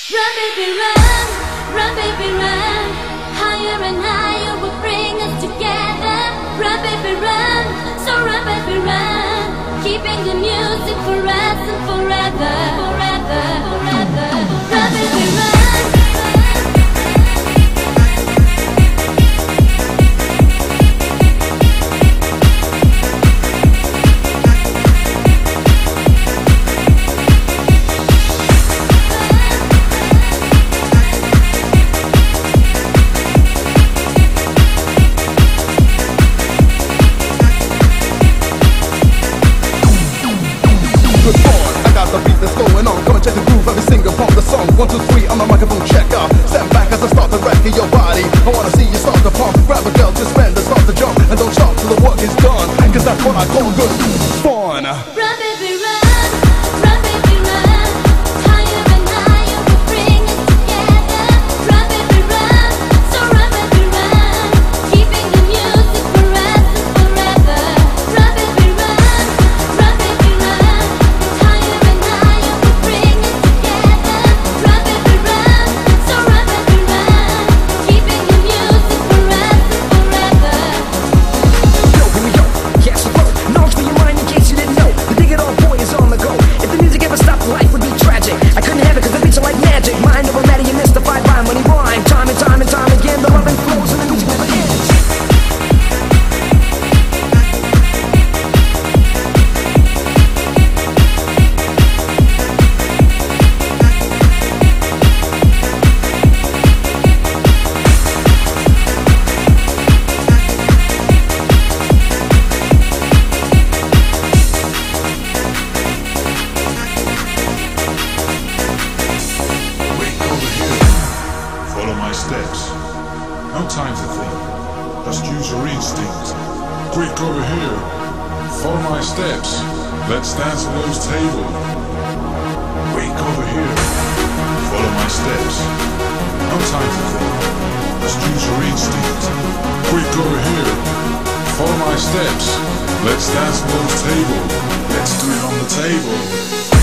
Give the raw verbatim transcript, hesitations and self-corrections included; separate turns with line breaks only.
Run, baby, run, run, baby, run. Higher and higher will bring us together. Run, baby, run, so run, baby, run. Keeping the music for us and forever, forever, forever. Run, baby, run.
One, two, three, I'm a microphone checker. Stand back as I start to wreck your body. I wanna see you start to pump. Grab a girl, just bend and start to jump. And don't stop till the work is done, cause that's what I call good fun.
Run, baby, run, run, baby, run. Higher and higher will bring us together. Run, baby, run, so run, baby, run. Keeping the music for us and forever. Run, baby, run, run, baby, run. Higher and higher will bring us together. Run, baby, run, so run, baby, run. Keeping the music for us and forever.
Yo, here we go, yes, bro. Knowledge for your mind in case you didn't know. The Dig It All boy is on the go. If the music ever stopped, life would be tragic. I couldn't have it cause the beats are like magic. Mind over matter, you're mystified by money rhyme. Time and time and time again, the loving flows and the music never ends.
Follow my steps. No time to think. Just use your instinct. Quick over here. Follow my steps. Let's dance on those tables. Quick over here. Follow my steps. No time to think. Just use your instinct. Quick over here. Follow my steps. Let's dance on those tables. Let's do it on the table.